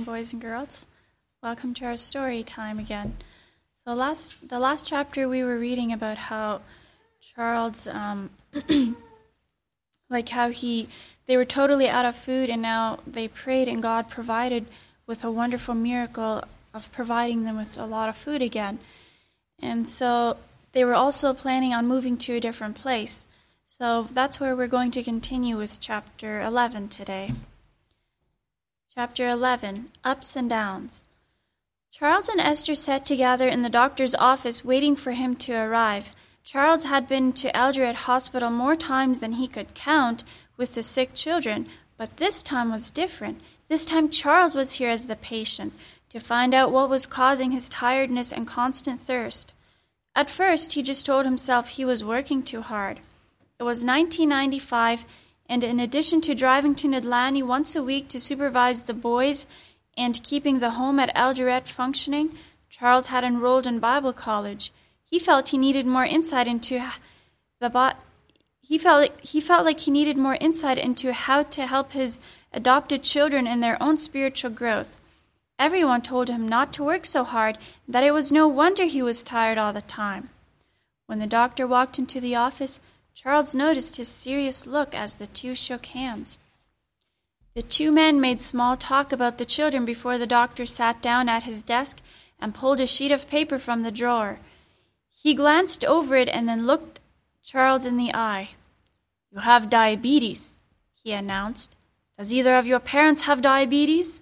boys and girls. Welcome to our story time again. So the last chapter we were reading about how Charles, they were totally out of food, and now they prayed and God provided with a wonderful miracle of providing them with a lot of food again. And so they were also planning on moving to a different place. So that's where we're going to continue with chapter 11 today. Chapter 11, Ups and Downs. Charles and Esther sat together in the doctor's office waiting for him to arrive. Charles had been to Eldoret Hospital more times than he could count with the sick children, but this time was different. This time Charles was here as the patient, to find out what was causing his tiredness and constant thirst. At first, he just told himself he was working too hard. It was 1995, and in addition to driving to Nidlani once a week to supervise the boys and keeping the home at Eldoret functioning, Charles had enrolled in Bible college. He felt he needed more insight into he felt like he needed more insight into how to help his adopted children in their own spiritual growth. Everyone told him not to work so hard, that it was no wonder he was tired all the time. When the doctor walked into the office, Charles noticed his serious look as the two shook hands. The two men made small talk about the children before the doctor sat down at his desk and pulled a sheet of paper from the drawer. He glanced over it and then looked Charles in the eye. "You have diabetes," he announced. "Does either of your parents have diabetes?"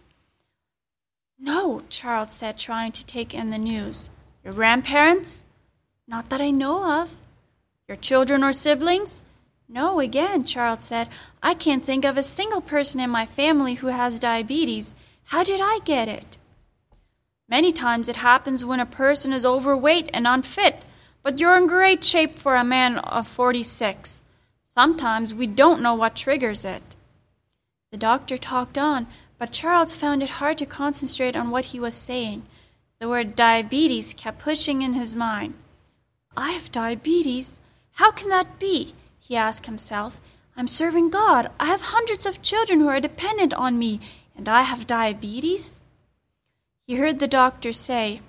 "No," Charles said, trying to take in the news. "Your grandparents?" "Not that I know of." "Your children or siblings?" "No, again," Charles said. "I can't think of a single person in my family who has diabetes. How did I get it?" "Many times it happens when a person is overweight and unfit, but you're in great shape for a man of 46. Sometimes we don't know what triggers it." The doctor talked on, but Charles found it hard to concentrate on what he was saying. The word diabetes kept pushing in his mind. "I have diabetes? How can that be?" he asked himself. "I'm serving God. I have hundreds of children who are dependent on me, and I have diabetes?" He heard the doctor say,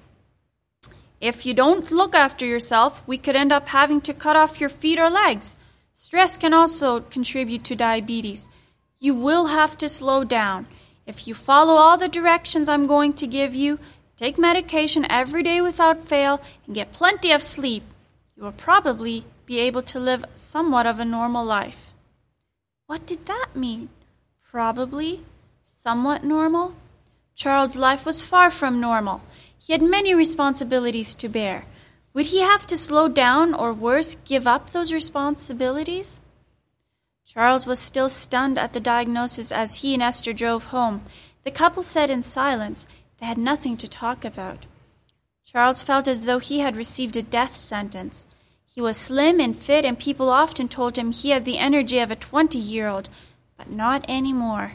"If you don't look after yourself, we could end up having to cut off your feet or legs. Stress can also contribute to diabetes. You will have to slow down. If you follow all the directions I'm going to give you, take medication every day without fail, and get plenty of sleep, you will probably be able to live somewhat of a normal life." What did that mean? Probably? Somewhat normal? Charles' life was far from normal. He had many responsibilities to bear. Would he have to slow down or, worse, give up those responsibilities? Charles was still stunned at the diagnosis as he and Esther drove home. The couple sat in silence. They had nothing to talk about. Charles felt as though he had received a death sentence. He was slim and fit, and people often told him he had the energy of a 20-year-old, but not anymore.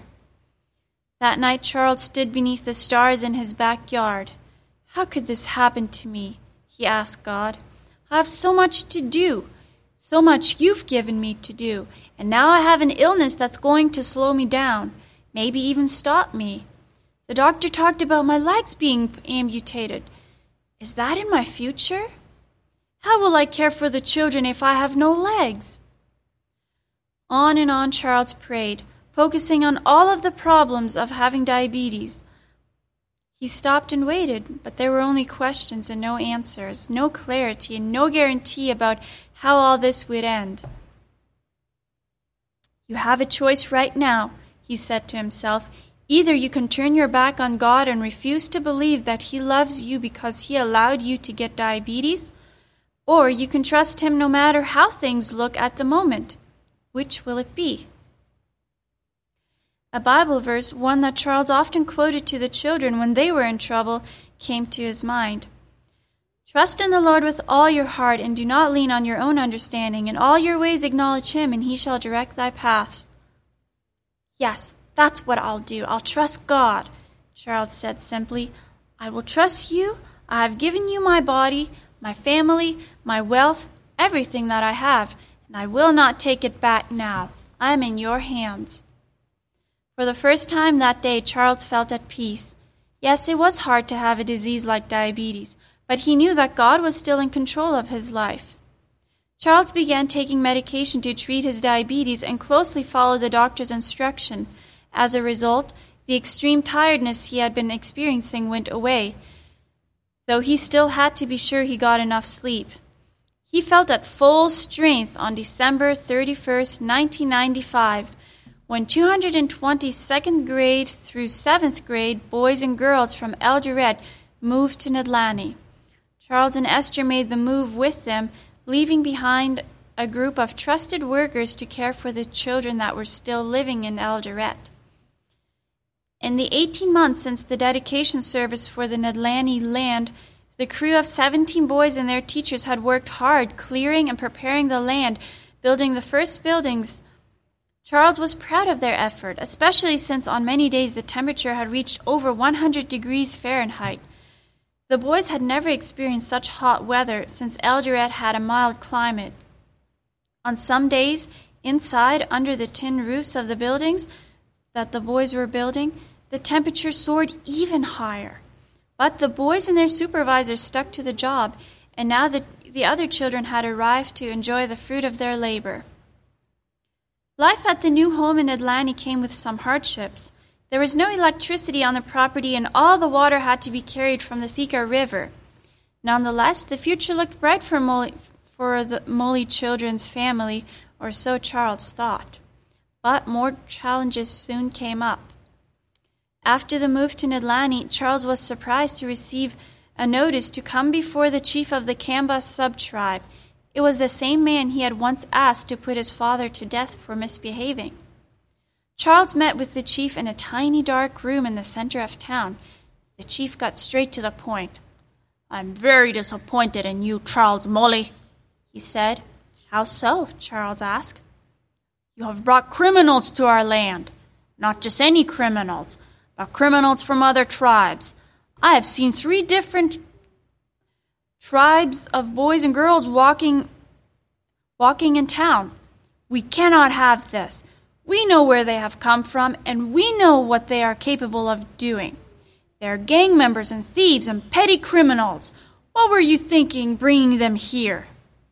That night Charles stood beneath the stars in his backyard. "How could this happen to me?" he asked God. "I have so much to do, so much you've given me to do, and now I have an illness that's going to slow me down, maybe even stop me. The doctor talked about my legs being amputated. Is that in my future? How will I care for the children if I have no legs?" On and on Charles prayed, focusing on all of the problems of having diabetes. He stopped and waited, but there were only questions and no answers, no clarity and no guarantee about how all this would end. "You have a choice right now," he said to himself. "Either you can turn your back on God and refuse to believe that He loves you because He allowed you to get diabetes, or you can trust Him no matter how things look at the moment. Which will it be?" A Bible verse, one that Charles often quoted to the children when they were in trouble, came to his mind. "Trust in the Lord with all your heart, and do not lean on your own understanding. In all your ways acknowledge Him, and He shall direct thy paths." "Yes, that's what I'll do. I'll trust God," Charles said simply. "I will trust you. I have given you my body, my family, my wealth, everything that I have, and I will not take it back now. I am in your hands." For the first time that day, Charles felt at peace. Yes, it was hard to have a disease like diabetes, but he knew that God was still in control of his life. Charles began taking medication to treat his diabetes and closely followed the doctor's instruction. As a result, the extreme tiredness he had been experiencing went away, though he still had to be sure he got enough sleep. He felt at full strength on December 31st, 1995, when 220 second grade through 7th grade boys and girls from Eldoret moved to Nedlani. Charles and Esther made the move with them, leaving behind a group of trusted workers to care for the children that were still living in Eldoret. In the 18 months since the dedication service for the Nedlani land, the crew of 17 boys and their teachers had worked hard, clearing and preparing the land, building the first buildings. Charles was proud of their effort, especially since on many days the temperature had reached over 100 degrees Fahrenheit. The boys had never experienced such hot weather since Eldoret had a mild climate. On some days, inside, under the tin roofs of the buildings that the boys were building, the temperature soared even higher. But the boys and their supervisors stuck to the job, and now the other children had arrived to enjoy the fruit of their labor. Life at the new home in Nedlani came with some hardships. There was no electricity on the property, and all the water had to be carried from the Thika River. Nonetheless, the future looked bright for the Molly children's family, or so Charles thought. But more challenges soon came up. After the move to Nedlani, Charles was surprised to receive a notice to come before the chief of the Kamba sub-tribe. It was the same man he had once asked to put his father to death for misbehaving. Charles met with the chief in a tiny dark room in the center of town. The chief got straight to the point. "I'm very disappointed in you, Charles Molly," he said. "How so?" Charles asked. "You have brought criminals to our land. Not just any criminals, but criminals from other tribes. I have seen 3 different tribes of boys and girls walking in town. We cannot have this. We know where they have come from, and we know what they are capable of doing. They are gang members and thieves and petty criminals. What were you thinking bringing them here?"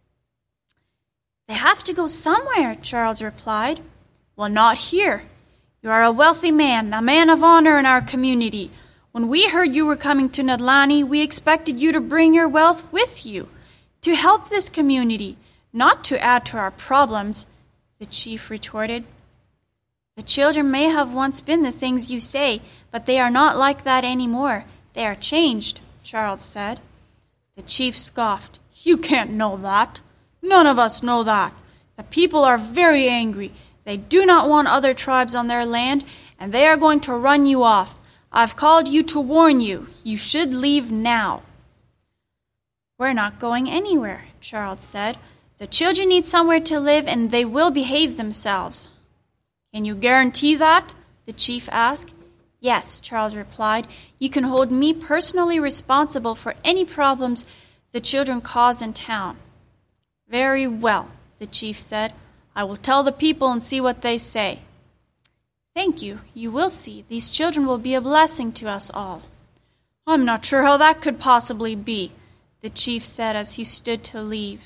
"They have to go somewhere," Charles replied. "Well, not here. You are a wealthy man, a man of honor in our community. When we heard you were coming to Nedlani, we expected you to bring your wealth with you, to help this community, not to add to our problems," the chief retorted. "The children may have once been the things you say, but they are not like that anymore. They are changed," Charles said. The chief scoffed. "You can't know that. None of us know that. The people are very angry. They do not want other tribes on their land, and they are going to run you off. I've called you to warn you. You should leave now." "We're not going anywhere," Charles said. "The children need somewhere to live, and they will behave themselves." "Can you guarantee that?" the chief asked. "Yes," Charles replied. "You can hold me personally responsible for any problems the children cause in town." "Very well," the chief said. "I will tell the people and see what they say." "Thank you. You will see. These children will be a blessing to us all." "I'm not sure how that could possibly be," the chief said as he stood to leave.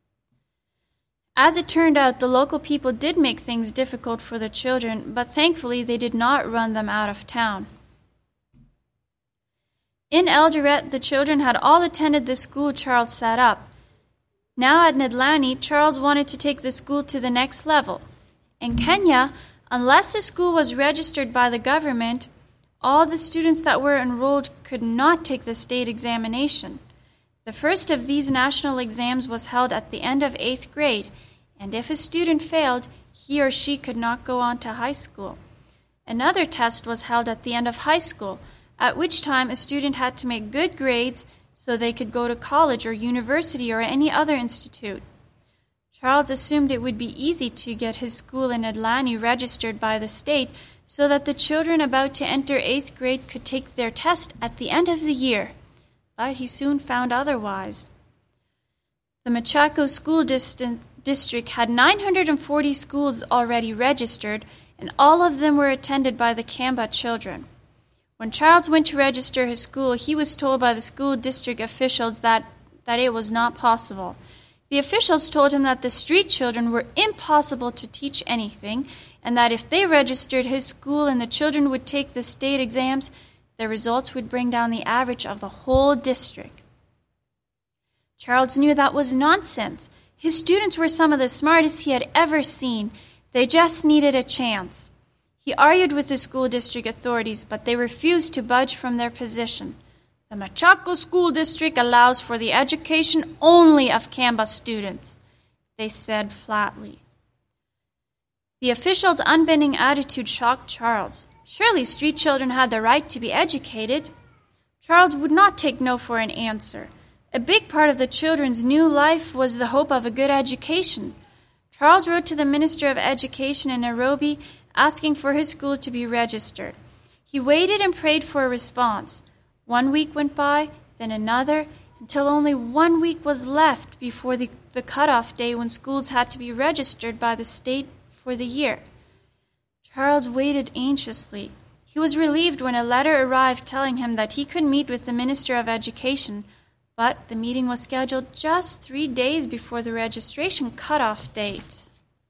As it turned out, the local people did make things difficult for the children, but thankfully they did not run them out of town. In Eldoret, the children had all attended the school Charles set up. Now at Nedlani, Charles wanted to take the school to the next level. In Kenya, unless the school was registered by the government, all the students that were enrolled could not take the state examination. The first of these national exams was held at the end of 8th grade, and if a student failed, he or she could not go on to high school. Another test was held at the end of high school, at which time a student had to make good grades so they could go to college or university or any other institute. Charles assumed it would be easy to get his school in Nedlani registered by the state so that the children about to enter 8th grade could take their test at the end of the year. But he soon found otherwise. The Machako School District had 940 schools already registered, and all of them were attended by the Kamba children. When Charles went to register his school, he was told by the school district officials that it was not possible. The officials told him that the street children were impossible to teach anything, and that if they registered his school and the children would take the state exams, the results would bring down the average of the whole district. Charles knew that was nonsense. His students were some of the smartest he had ever seen. They just needed a chance. He argued with the school district authorities, but they refused to budge from their position. The Machaco School District allows for the education only of Kamba students, they said flatly. The officials' unbending attitude shocked Charles. Surely street children had the right to be educated. Charles would not take no for an answer. A big part of the children's new life was the hope of a good education. Charles wrote to the Minister of Education in Nairobi asking for his school to be registered. He waited and prayed for a response. 1 week went by, then another, until only 1 week was left before the cutoff day when schools had to be registered by the state for the year. Charles waited anxiously. He was relieved when a letter arrived telling him that he could meet with the Minister of Education, but the meeting was scheduled just 3 days before the registration cutoff date.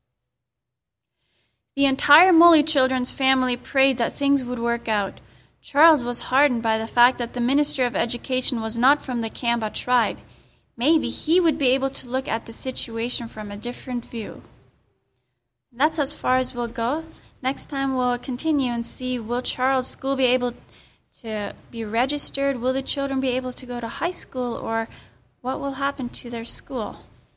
The entire Moli children's family prayed that things would work out. Charles was heartened by the fact that the Minister of Education was not from the Kamba tribe. Maybe he would be able to look at the situation from a different view. That's as far as we'll go. Next time we'll continue and see, will Charles' school be able to be registered? Will the children be able to go to high school? Or what will happen to their school?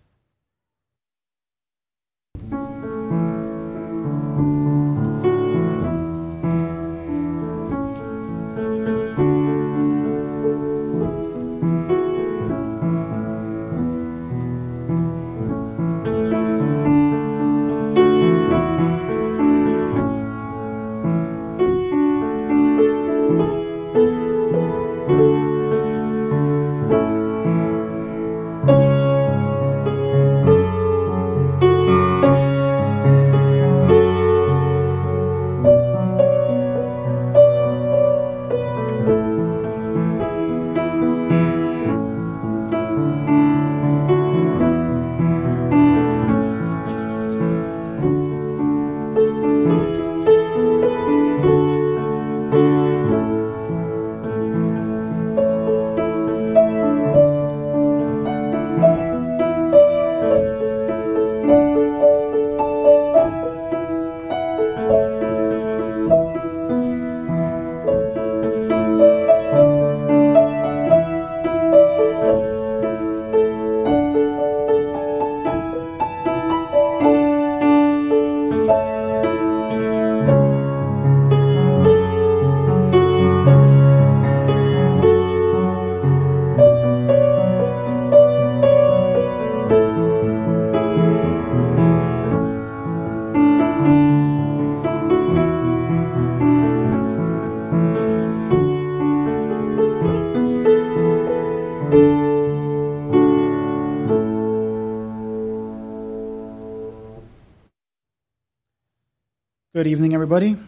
Good evening, everybody.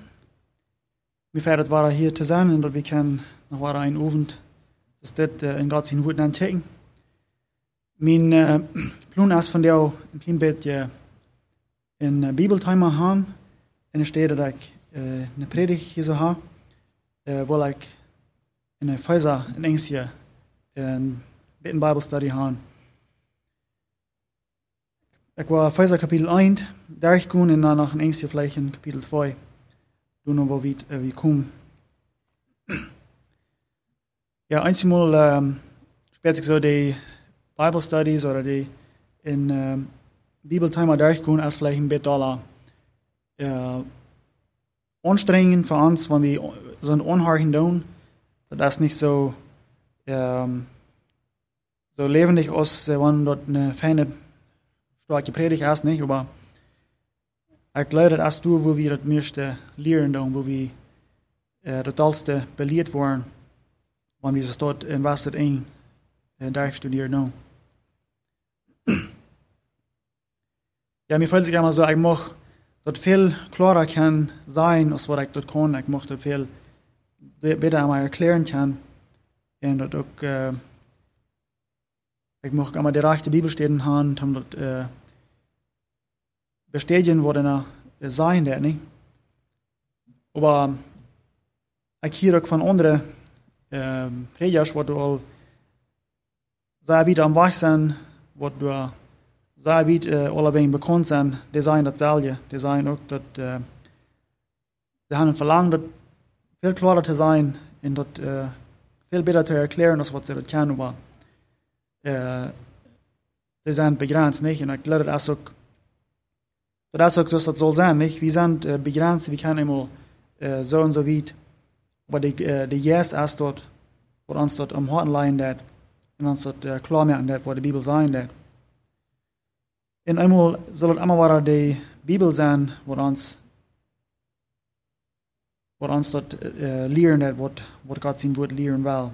Vi er at være her til sammen, og vi kan være en ovent sted en godt sin vuden an ting. Min plan er von der en klein beetje en bibeltimer haben, en sted dat ik een predigt hier zo ha, hvor ik en feiser en engstje en bitten Bible study han. Ik was Epheser kapitel 1, daar gaan en dan nog een engstje vielleicht in kapitel 2. Doen wo wie komen. Ja, einmal später so die Bible Studies oder die in Bibeltimer durchgehen, als vielleicht ein bisschen anstrengend für uns, wenn wir so ein Anhören tun, dass das nicht so so lebendig ist, wenn dort eine feine starke Predigt ist, nicht, aber ich glaube, das ist du, wo wir das meiste lernen, tun, wo wir das allste belehrt worden, wenn wir es dort in Wasser ein durchstudieren tun. Ja, mir fällt sich einmal so, ich möchte dort viel klarer kann sein, als was ich dort kann. Ich möchte viel beter einmal erklären kann. Und dat ook, ich mag einmal die rechte Bibelstellen haben, um dort bestätigen, wo dann sein der nicht. Aber ich hier ook von anderen Predikers, wo du al sehr weit am Weg sind, wo du sehr weit alle wegen bekannt sind, die sagen dasselbe. Die sagen auch, dass sie haben verlangt, das viel klarer zu sein und das viel besser zu erklären, als was sie das kennen, aber die sind begrenzt, nicht? Und ich glaube, das ist auch so, das soll sein, nicht? Wir sind begrenzt, wir können immer so und so weit, aber die Yes ist dort, wo uns dort am Herzen liegen wird, und uns dort klar machen wird, wo die Bibel sein wird. Und einmal soll es immer wieder die Bibel sein, wo uns dort lehren wird, was Gott sein Wort lehren will.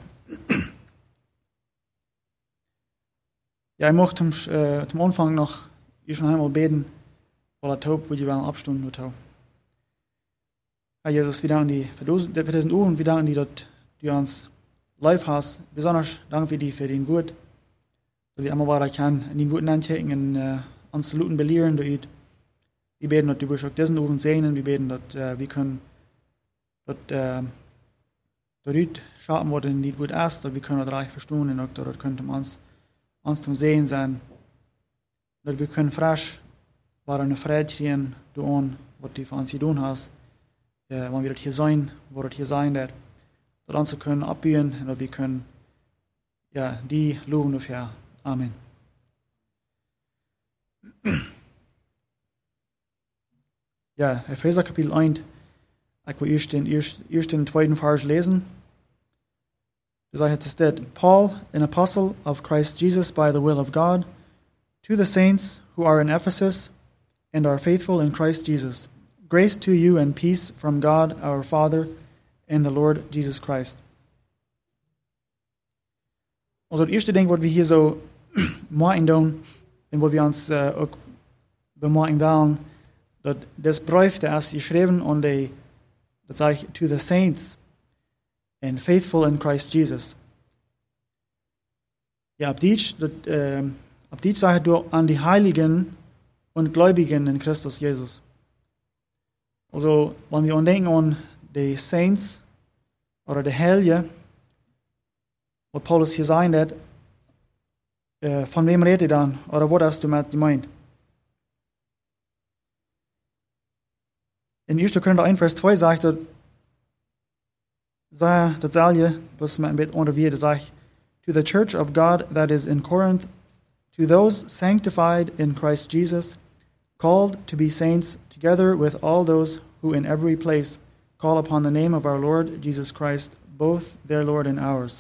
Ja, ich möchte zum Anfang noch schon einmal beten, weil er taub, wo ich abstunden wird. Herr Jesus, wir danken dir für diesen Uhren, wir danken dir, dass du uns live hast. Besonders danke dir für dein Wort, dass wir immer weiter können, in den Worten anchecken und uns zu luten belehren. Wir beten, dass du auch diesen Uhren segnen, wir beten, dass wir können dort schauen, was in die Wort ist, dass wir können das reich verstehen und dass dort könnte uns zum Sehen sein, dass wir können frisch eine Freude kriegen, was du für uns getan hast, wenn wir dort hier sein, wo dort hier sein wird, dass uns können abbiegen und dass wir können, ja, die loben dafür. Amen. Ja, Epheser Kapitel 1, ich will erst den zweiten Vers lesen. Da sagt es dort, Paul, an apostle of Christ Jesus by the will of God, to the saints who are in Ephesus and are faithful in Christ Jesus. Grace to you and peace from God our Father and the Lord Jesus Christ. Also das erste Ding, was wir hier so machen tun, und wo wir uns auch bemerken wollen, dass das Brief, der ist geschrieben und das sage ich, to the saints and faithful in Christ Jesus. Ja, ab Deutsch sage du an die Heiligen und Gläubigen in Christus Jesus. Also, wenn wir denken an die Saints oder die Heilige, was Paulus hier sagen hat, von wem redet er dann? Oder was hast du mit gemeint? In 1. Korinther 1, Vers 2 sagt er, dasselbe, was man ein bisschen unterwiegt, sagt, to the church of God that is in Corinth, to those sanctified in Christ Jesus, called to be saints, together with all those who in every place call upon the name of our Lord Jesus Christ, both their Lord and ours.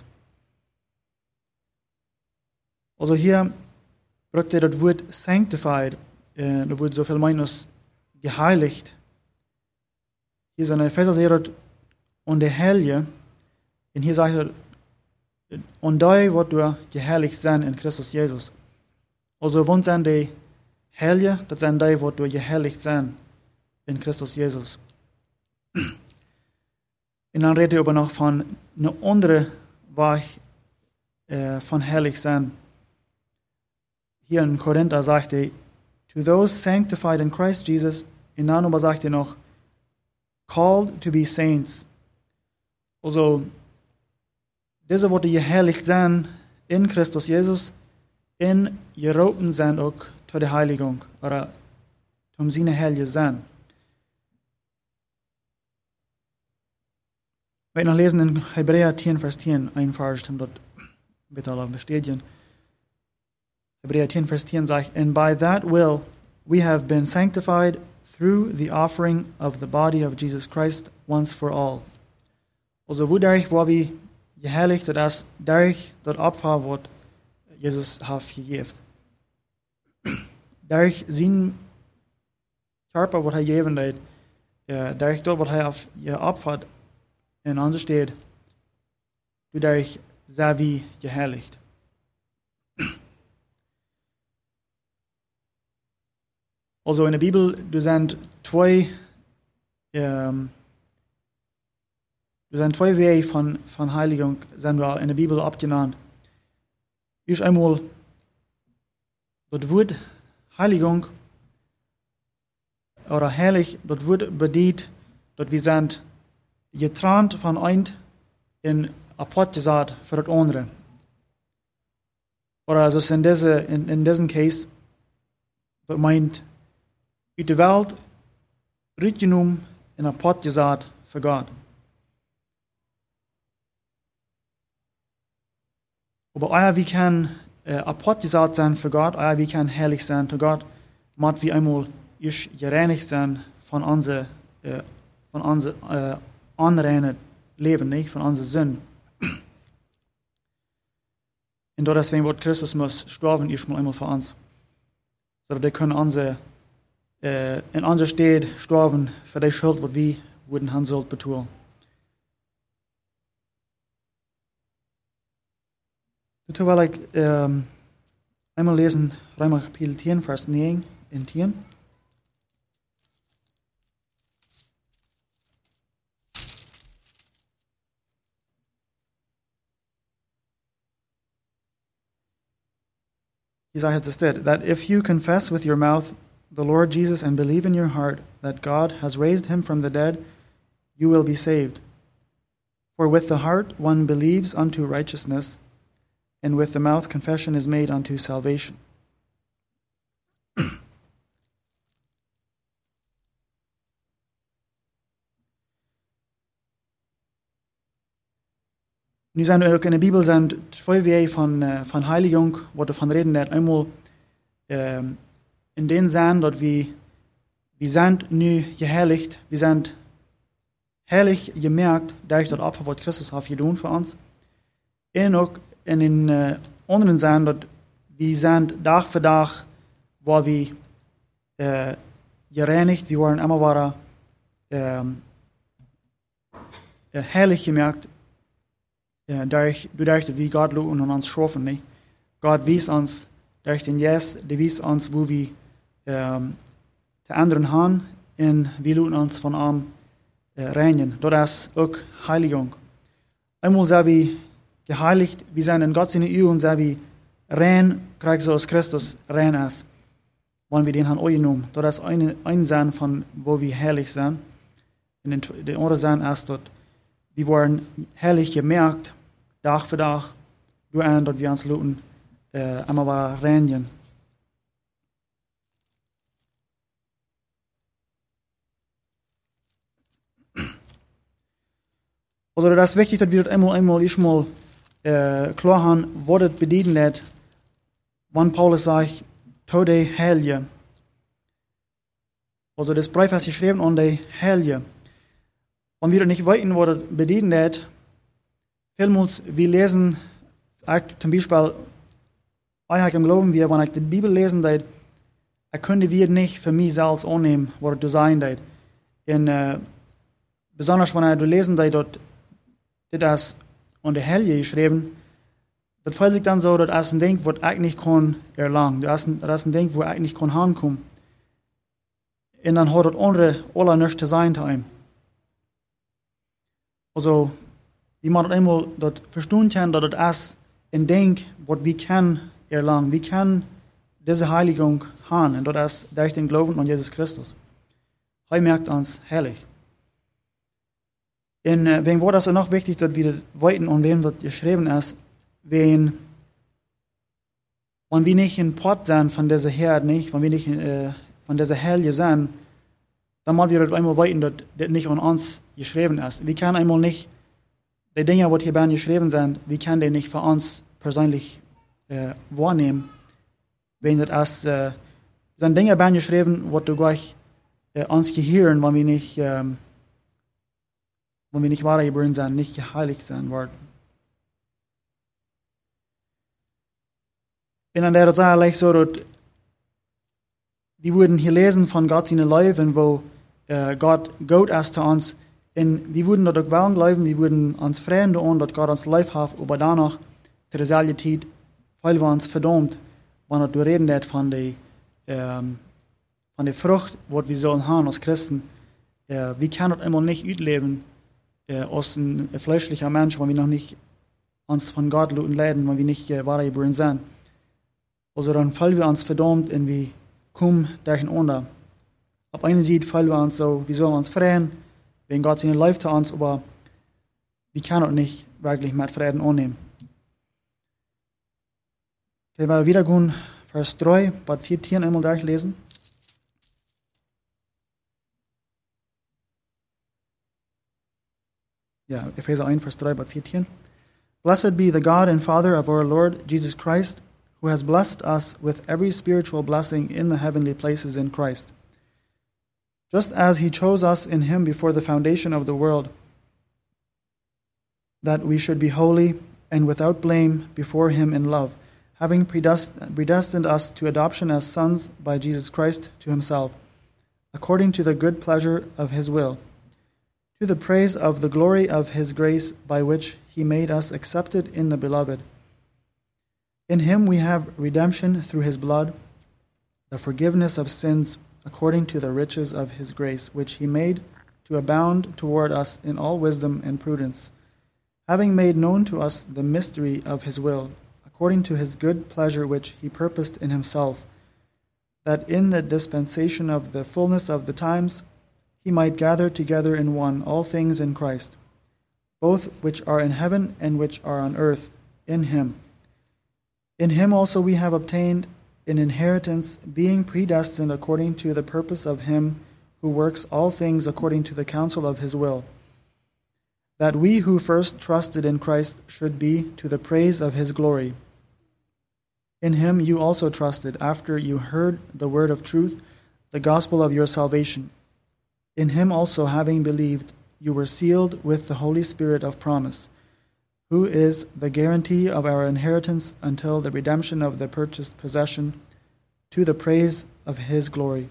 Also hier braucht das Wort sanctified, das Wort so viel meint als geheiligt. Hier sind Epheser sagt, und der Heilige, und hier sagt er, und da wird du geheiligt sein in Christus Jesus. Also, wann sind die Heilige, das sind die, wo du geheiligt sein in Christus Jesus. Und dann redet er aber noch von einer anderen Weg von heilig sein. Hier in Korinther sagt er, to those sanctified in Christ Jesus, und dann aber sagt er noch, called to be saints. Also, diese Worte geheiligt sein in Christus Jesus, in geroten sein auch zur der Heiligung, oder zum seine Heilige sein. Ich werde noch lesen in Hebräer 10, Vers 10, ein Vers, um dort bitte alle bestätigen. Hebräer 10, Vers 10 sagt, and by that will we have been sanctified through the offering of the body of Jesus Christ once for all. Also, wodurch war wir geheiligt, dass durch das Opfer, was Jesus hat gegeben. Durch sein Körper, was er gegeben hat, durch das, was er geopfert, in uns steht, dadurch sei wir geheiligt. Also in der Bibel, du sind zwei Er zijn twee wegen van Heiligung, zijn we in de Bibel opgenannt. Eerst einmal das Wort Heiligung oder heilig, das Wort bedeutet, dass wir sind getrennt von eins in apart gesagt für das andere. Oder also in diesem Case, das meint, uit de Welt uitgenomen en apart gesagt für Gott. Aber euer wie kann apart gesagt sein für Gott, euer wie kann heilig sein für Gott, macht wie einmal ich gereinigt sein von unser unreinen Leben, nicht von unserer Sünde. Und deswegen wird Christus muss sterben erstmal einmal für uns, so dass wir können in unserer Stadt sterben für die Schuld, was wir würden haben sollt betun. Dazu will ich einmal lesen, Römer Kapitel 10, Vers 9 und 10. He sagt es that if you confess with your mouth the Lord Jesus and believe in your heart that God has raised him from the dead, you will be saved. For with the heart one believes unto righteousness, and with the mouth confession is made unto salvation. Nu zijn er ook in de Bibel zijn twee wegen van Heiligung, wat er van reden dat einmal in den zijn dat wir sind nu geheiligt, wir sind heilig gemerkt, durch das Opfer, was Christus hat getan für uns. Und auch in den anderen zijn dat wir sind Tag für Tag, wo wir gereinigt, wir waren immer heilig gemerkt, durch dass wir Gott loben und uns schaffen. Nicht? Gott wies uns durch den Jesus, der wies uns, wo wir die anderen haben, und wir loben uns von ihm reinigen. Das ist auch Heiligung. Einmal sind wir geheiligt, wir sind in Gott seine Augen, sind wir rein, kriegen so aus Christus rein ist, wenn wir den haben angenommen. Das ist ein Sein von, wo wir heilig sind. Und der andere Sein ist, dass wir wurden heilig gemerkt, Tag für Tag, durch ein, dass wir uns loben, einmal reinigen. Also das ist wichtig, dass wir das einmal klar haben, was das bedeutet, wenn Paulus sagt, Tode Heilige. Also das Brief ist geschrieben an die Heilige. Wenn wir nicht wissen, was das bedeutet, vielmals wir lesen, zum Beispiel, ich im Glauben, wenn ich die Bibel lesen, könnte wir nicht für mich selbst annehmen, was das sein wird. Und besonders wenn du lesen, das an der Heilige geschrieben, das fühlt sich dann so, dass es ein Ding, was ich nicht kann erlangen. Das ist ein Ding, wo ich nicht kann hinkommen. Und dann hat das andere alle nichts zu sein zu ihm. Also, wie man das einmal verstehen kann, dass das ist ein Ding, was wir können erlangen. Wir können diese Heiligung haben, und das ist durch den Glauben an Jesus Christus. Er merkt uns heilig. Und wegen war das auch noch wichtig, dass wir weiten, an wem das geschrieben ist, wenn wir nicht in Port sind von dieser Herde, nicht, wenn wir nicht von dieser Heilige sind, dann müssen wir das einmal weiten, dass das nicht an uns geschrieben ist. Wir können einmal nicht, die Dinge, die hier geschrieben sind, wir können die nicht für uns persönlich wahrnehmen. Wenn das sind Dinge geschrieben, die du gleich uns gehören, wenn wir nicht wahr geboren sind, nicht geheiligt sein werden. Und dann der Sache so, dass wir würden hier lesen von Gott seine Leben, wo Gott Gott ist zu uns, und wir würden dort auch wollen bleiben, wir würden uns freuen daran, dass Gott uns Leben hat, aber danach, zu derselben Zeit, weil wir uns verdammt, wenn du reden wird von der Frucht, die wir sollen haben als Christen, wir können das immer nicht ausleben, als ein fleischlicher Mensch, wenn wir noch nicht uns von Gott leiden, wenn wir nicht wahre geboren sind. Also dann fallen wir uns verdammt in wie kaum durcheinander. Auf einer Seite fallen wir uns so, wir sollen uns freuen, wegen Gott seine Life zu uns, aber wir können auch nicht wirklich mit Frieden annehmen. Okay, weil wir wieder gehen, Vers 3, Bad 14 einmal durchlesen. Ja, Epheser 1, Vers 3, Bad 14. Blessed be the God and Father of our Lord Jesus Christ, who has blessed us with every spiritual blessing in the heavenly places in Christ. Just as he chose us in him before the foundation of the world, that we should be holy and without blame before him in love, having predestined us to adoption as sons by Jesus Christ to himself, according to the good pleasure of his will, to the praise of the glory of his grace, by which he made us accepted in the Beloved. In him we have redemption through his blood, the forgiveness of sins, according to the riches of his grace, which he made to abound toward us in all wisdom and prudence, having made known to us the mystery of his will, according to his good pleasure which he purposed in himself, that in the dispensation of the fullness of the times he might gather together in one all things in Christ, both which are in heaven and which are on earth, in him. In him also we have obtained an inheritance, being predestined according to the purpose of him who works all things according to the counsel of his will, that we who first trusted in Christ should be to the praise of his glory. In him you also trusted, after you heard the word of truth, the gospel of your salvation. In him also, having believed, you were sealed with the Holy Spirit of promise, who is the guarantee of our inheritance until the redemption of the purchased possession, to the praise of his glory.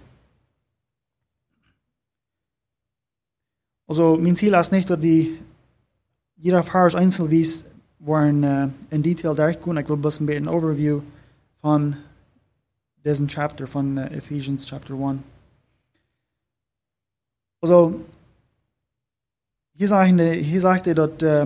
Also, mein Ziel ist nicht, dass wir jeder Vers einzeln wollen in Detail durchgehen. Ich will bloß ein bisschen Overview von diesem Chapter, von Ephesians Chapter 1. Also, hier sagt er, dass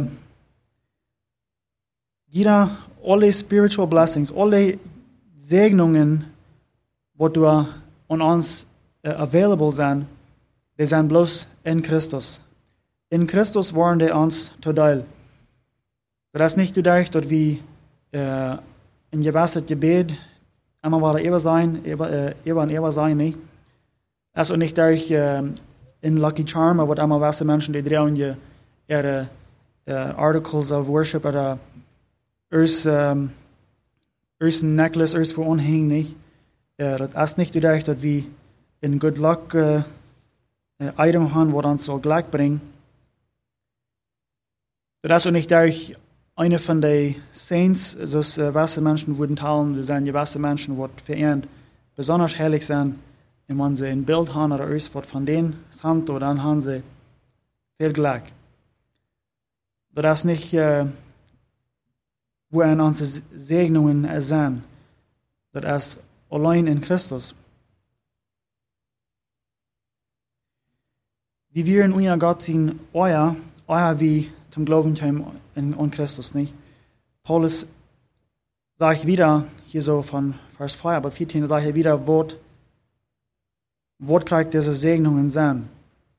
alle spiritual blessings, alle Segnungen, die an uns available sind, die sind bloß in Christus. In Christus waren die uns total. Das ist nicht dadurch, dass wir in gewasset Gebet einmal war Eva sein, Eva sein, nicht. Das ist auch nicht dadurch in Lucky Charm, aber einmal was Menschen, die drehen ihre Articles of Worship oder erst ein Necklace, erst für anhängen, nicht. Das ist nicht dadurch, dass wir in Good Luck Item haben, wo uns so Glück bringen. Das ist auch nicht dadurch, eine von den Saints, so was Menschen würden teilen, das sind gewisse Menschen, die verehrt besonders heilig sind, und wenn sie ein Bild haben oder etwas von denen sind, dann haben sie viel Glück. Das ist nicht, wo unsere Segnungen sind. Das ist allein in Christus. Wie wir in unser Gott sehen, euer wie zum Glauben in Christus, nicht? Paulus sagt wieder, hier so von Vers 4, aber 14, sagt er wieder, was kriegt diese Segnungen sein?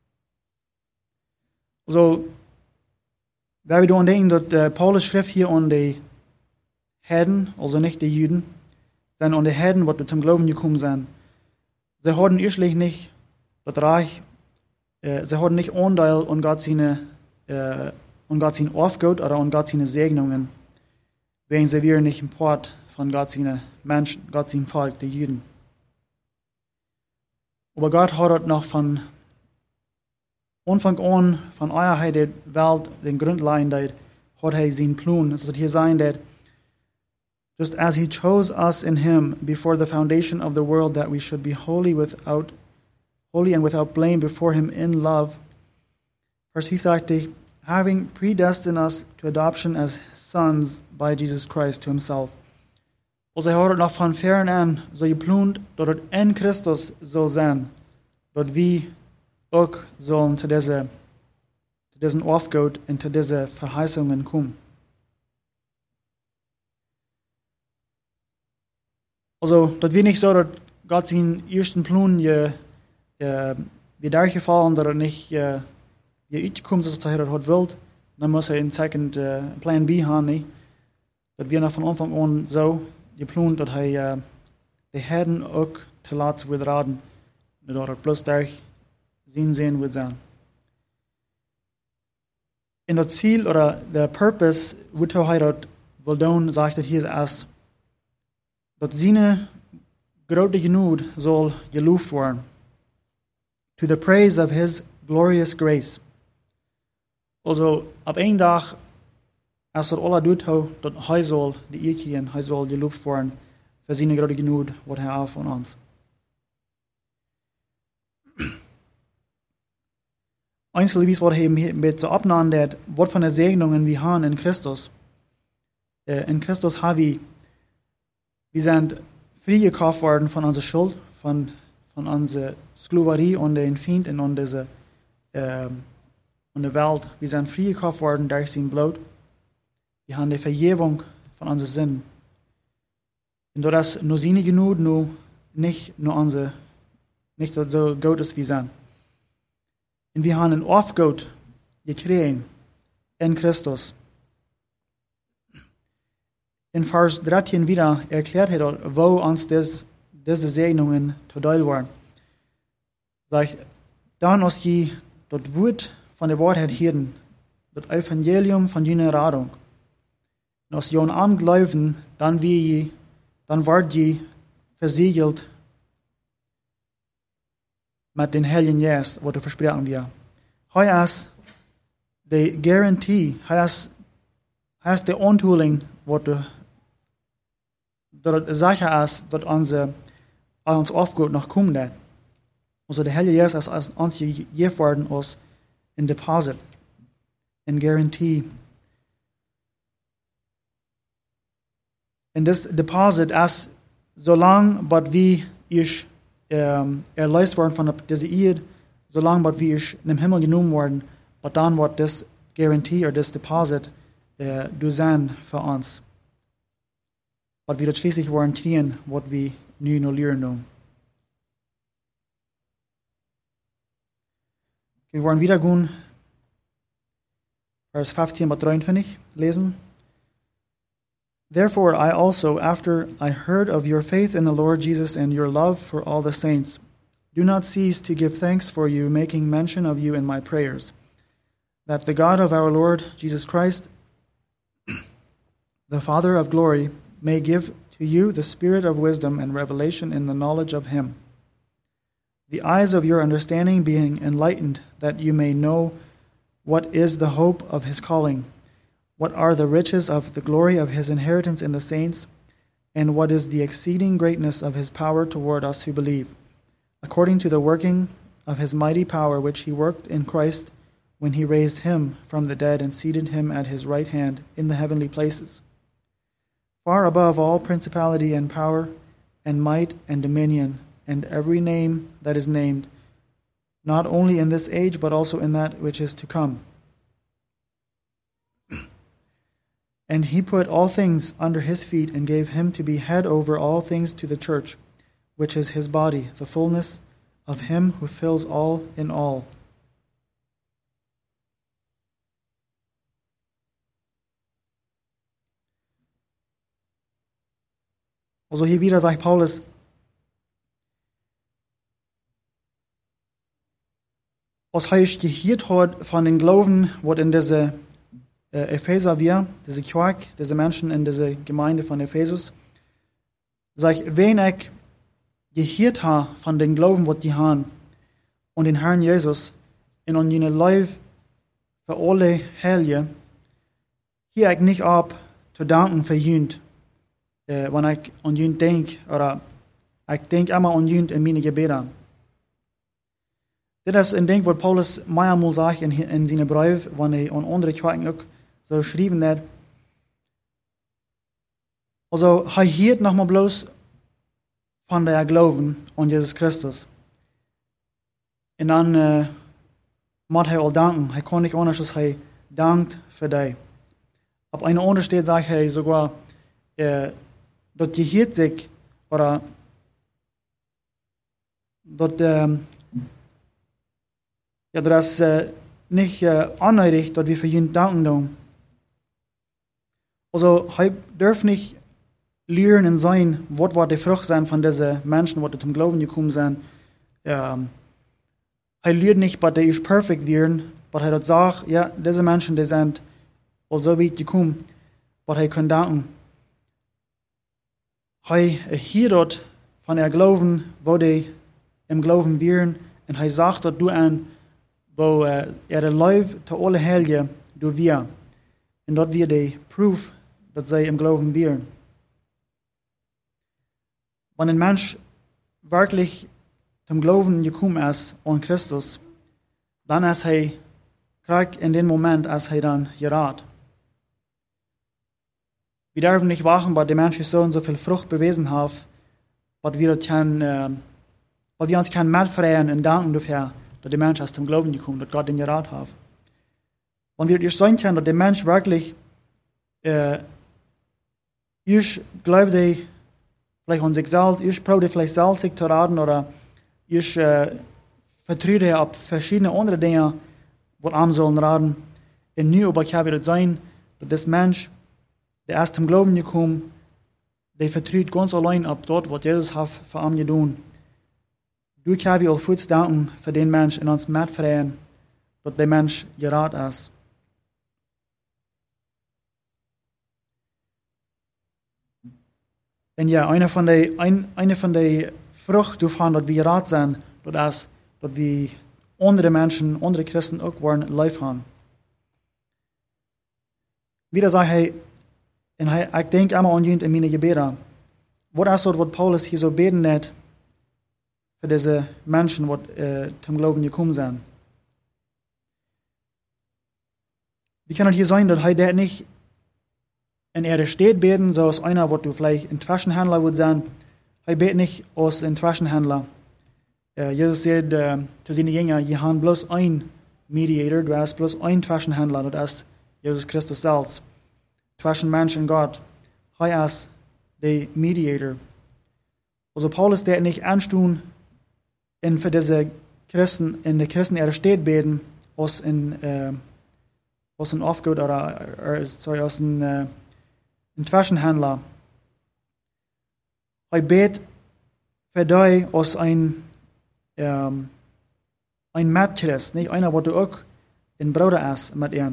Also, wenn wir daran denken, dass Paulus schrift hier an die Heiden, also nicht die Juden, sondern an die Heiden, die zum Glauben gekommen sind. Sie hatten eigentlich nicht das Reich, sie hatten nicht Anteil an Gott seine Aufgabe oder an Gott seine Segnungen, wegen sie wären nicht ein Part von Gott seine Menschen, Gott sein Volk, die Juden. Aber Gott hat noch von Anfang an, von eurer der Welt, den Grundlagen, hat er seinen Plan. Es wird hier sein, dass just as he chose us in him before the foundation of the world, that we should be holy and without blame before him in love. Vers 5 sagte, having predestined us to adoption as sons by Jesus Christ to himself. Also er hat noch von fern an so geplant, dass es in Christus soll sein, dass wir auch sollen zu zu diesen Aufgaut und zu diesen Verheißungen kommen. Also, das wird nicht so, dass Gott seinen ersten Plan wie durchgefallen, dass nicht uitkommt, zoals hij dat wil. Dan muss er een second plan B haben. Nee? Dat wir noch von Anfang an so geplant, dass hij die Herden auch zu laten wird raden, dat er bloß durch sehen wird sein. In das Ziel oder der Purpose, wozu er das will tun, sagt er hier als, dass seine große Genüge soll gelobt werden. To the praise of his glorious grace. Also, ab een dag, als er alle doet, dat hij zal de eer krijgen, hij zal gelobt worden voor zijn grote genade wat hij heeft van ons. Einzelvis wat hij met zo opnamen dat wat van de zegeningen we hebben in Christus. In Christus hebben we zijn vrijgekocht worden van onze schuld, van onze Sklaverei und den Feind in deze in der Welt. Wir sind freigekauft worden durch sein Blut. Wir haben die Vergebung von unseren Sünden. Und das nur seine Genüge, nur nicht so gut ist wie sind. Und wir haben einen Aufgott gekriegt in Christus. In Vers 13 wieder erklärt er, wo uns diese Segnungen zuteil waren. Sagt, dann als je das Wort von der Wahrheit hören, das Evangelium von jener Radung. Und als je am glauben, dann wird je versiegelt mit den Heiligen Geist, was du versprechen wir. Hier ist die Garantie, hier ist die Antuling, was du sicher ist, dass uns Aufgabe noch kommen wird. Also der Heilige Geist ist uns gegeben worden als in deposit, in guarantee. Und das Deposit ist, solange wir erlöst worden von dieser Erde, solange wir in den Himmel genommen werden, aber dann wird das Guarantee oder das Deposit du sein für uns. Was wir das schließlich wollen kriegen, was wir nu noch lernen. Wir wollen wieder gehen, Vers 15 bis 23 lesen. Therefore I also, after I heard of your faith in the Lord Jesus and your love for all the saints, do not cease to give thanks for you, making mention of you in my prayers, that the God of our Lord Jesus Christ, the Father of glory, may give to you the spirit of wisdom and revelation in the knowledge of him, the eyes of your understanding being enlightened, that you may know what is the hope of his calling, what are the riches of the glory of his inheritance in the saints, and what is the exceeding greatness of his power toward us who believe, according to the working of his mighty power which he worked in Christ when he raised him from the dead and seated him at his right hand in the heavenly places, far above all principality and power and might and dominion, and every name that is named, not only in this age, but also in that which is to come. And he put all things under his feet and gave him to be head over all things to the church, which is his body, the fullness of him who fills all in all. Also hier wieder sagt Paulus, was heißt gehört hat von den Glauben, was in diese Epheser wir, diese Kirche, diese Menschen in dieser Gemeinde von Ephesus, sag ich, wenn ich gehört habe von den Glauben, was die haben, und den Herrn Jesus, in unsere Leib für alle Heilige, hier ich nicht ab zu danken für Jünd, wenn ich an Jünd denke, oder ich denke immer an Jünd in meine Gebete. Das ist ein Ding, was Paulus mehrmals sagt in seinen Brief, wenn er an andere Kirchen auch so geschrieben hat. Also, er hielt nochmal bloß von der Glauben an Jesus Christus. Und dann moet hij al danken. Hij kon nicht anders, als hij dankt für dich. Auf einer anderen Stelle sagt er sogar, dat je hier sich, oder dat das nicht anreicht, dass wir für ihn danken tun. Also, er darf nicht lernen in sein, was die Frucht sein von diesen Menschen, die zum Glauben gekommen sind. Er lernt nicht, dass die perfekt werden, aber er sagt, ja, diese Menschen, die sind so weit gekommen, was er kann danken. Er hört von der Glauben, wo die im Glauben werden, und er sagt, dass du an, wo der Leib zu alle Helge du wir, und dort wir die Proof, dass sie im Glauben werden. Wenn ein Mensch wirklich zum Glauben gekommen ist an Christus, dann ist er kriegt in dem Moment, als er dann gerät. Wir dürfen nicht warten, weil die Menschen so und so viel Frucht bewiesen haben, weil wir uns kein mitfreien und danken dafür, dass die Menschen zum Glauben gekommen, dass Gott den gerät hat. Und wir sagen können, dass der Mensch wirklich ich glaube, vielleicht an sich selbst, ich probiere vielleicht selbst sich zu raten oder ich vertraue auf verschiedene andere Dinge, die am sollen raten. Und nu aber kann es sein, dass das Mensch, der ist zum Glauben gekommen, der vertraut ganz allein auf dort, was Jesus hat für ihn getan. Du kannst wir auch danken für den Mensch in uns mitfreien, dass der Mensch gerät ist. Und ja, eine von den Früchten davon, dass wir gerät sind, das ist, dass wir andere Menschen, andere Christen auch wollen live haben. Wieder sage ich denke immer an ihn in meine Gebete. Was ist das, was Paulus hier so beten hat, für diese Menschen, die zum Glauben gekommen sind? Wie kann es hier sein, dass er nicht in ihre steht beten, so als einer, wo du vielleicht ein Taschenhändler würde sein, er betet nicht als ein Taschenhändler. Jesus sagt zu seinen Jüngern, ihr habt bloß ein Mediator, du hast bloß ein Taschenhändler, das ist Jesus Christus selbst. Zwischen Mensch und Gott. Er ist der Mediator. Also Paulus, der nicht anstehen, und für diese Christen, in der Christen ihre steht beten, aus ein Aufgut oder, aus ein Taschenhändler. Er betet für dich als ein Mitchrist, nicht einer, wo du auch ein Bruder ist mit ihm.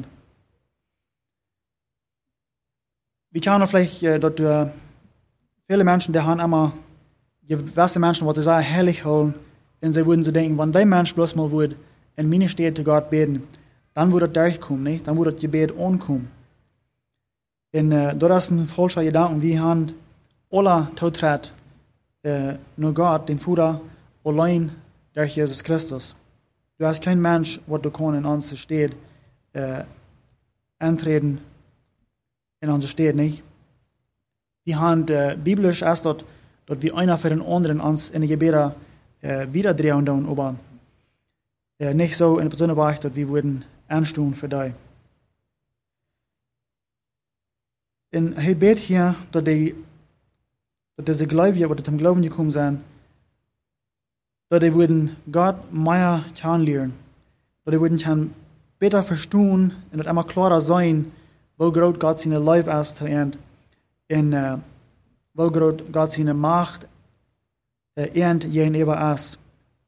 Wir kennen vielleicht, dass viele Menschen, die haben immer gewisse Menschen, die sehr herrlich holen, und sie würden so denken, wenn der Mensch bloß mal würde in meine Städte Gott beten, dann würde es durchkommen, nicht? Dann würde das Gebet ankommen. Und das ist ein falscher Gedanke. Wir haben alle Zutritt nur Gott, den Vater, allein durch Jesus Christus. Du hast kein Mensch, der du in uns steht, antreten in uns steht, nicht? Wir haben biblisch erst dort wir einer für den anderen uns in die Gebete wieder drehen, aber nicht so in der Person war, dass wir würden anstehen für dich. Und er betet hier, dass diese Gläubigen, die zum Glauben gekommen sind, dass die würden Gott mehr kennenlernen, dass die würden besser verstehen und das immer klarer sein, wo groß Gott seine Life ist und wo groß Gott seine Macht gegenüber ist.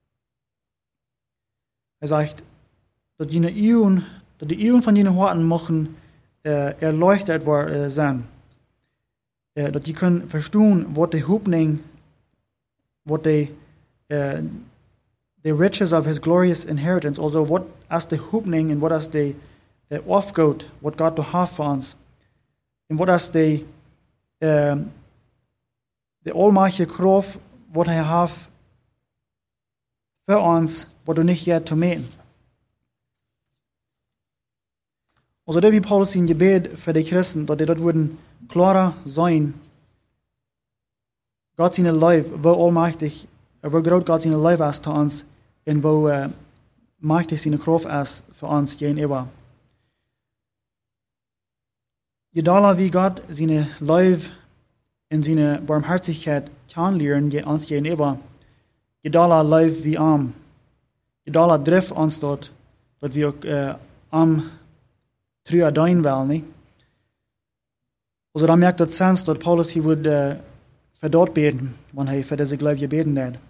Er sagt, dass die Ehren von jenen Worten machen, erleuchtet sind. Dass die können verstehen, was die Hoffnung, was die the riches of his glorious inheritance, also was ist die Hoffnung und was ist die Aufgabe, was Gott hat für uns. Und was ist die allmächtige Kraft, was er hat für uns, was du nicht jetzt zu mähen. Also da wie Paulus in Gebet für die Christen, dass die dort würden klarer sein, Gott seine Life, wo allmächtig, wo groß Gott seine Life ist zu uns, und wo machtig seine Kraft ist für uns gegenüber. Je daler wie Gott seine Liebe in seine Barmherzigkeit kennenlernen uns gegenüber, je daler Liebe wie arm, je daler Drift uns dort wir auch am trüer dein wollen, nicht? Also da merkt das Sens, dass Paulus hier würde für dort beten, wenn er für diese Glaube gebeten hat.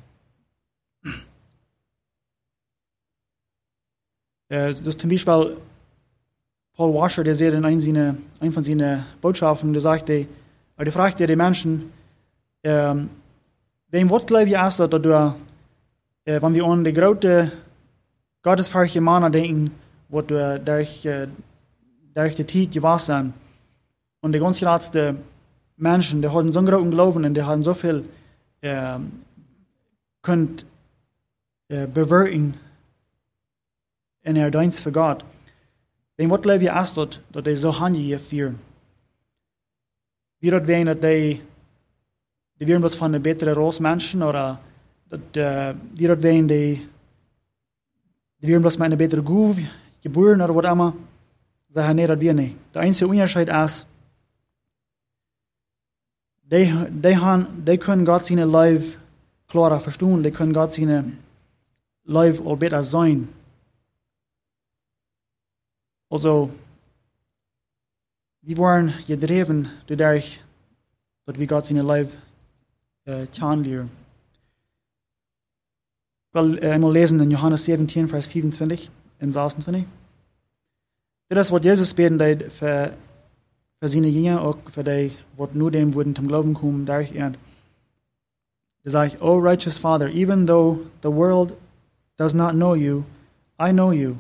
Das ist zum Beispiel Paul Washer, der sagt in ein von seinen Botschaften, der sagte, der fragt die Menschen, wem was glaube ich erst, dass du, wenn wir an die große gottesfürchtige Männer denken, wo du durch die Zeit gewesen sind, und die ganz letzten Menschen, die haben so einen großen Glauben und die haben so viel könnt bewirken in ihr Dienst für Gott. Denn was glaube ich erst, dass die so handeln für? Wie das wäre, dass die wären was von den besseren Rosmenschen oder wie das wäre, die wären was mit einer besseren Guf geboren oder was immer. Sagen, nee, das wir nicht. Der einzige Unterschied ist, die können Gott seine Life klarer verstehen, die können Gott seine Life auch besser sein. Also, wir waren gedreven dadurch, dass wir Gott seine Life kennenlernen. Ich will einmal lesen in Johannes 17, Vers 25 und 26. Das ist, was Jesus beten hat für seine Jünger, auch für die, die nur dem würden zum Glauben kommen, durch ihn. Er sagt, O righteous Father, even though the world does not know you, I know you.